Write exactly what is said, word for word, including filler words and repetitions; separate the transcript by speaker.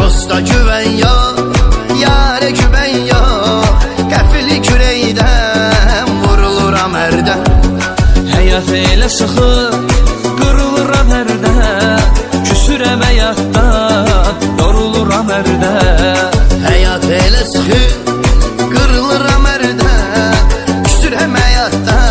Speaker 1: dosta güvən yox, yarə güvən yox. Qəfili kürəkdən vuruluram hərdən.
Speaker 2: Həyat elə sıxır, qırılıram hərdən. Küsürəm həyatdan, yoruluram hərdən.
Speaker 1: Həyat elə sıxır, qırılıram hərdən. Küsürəm həyatdan,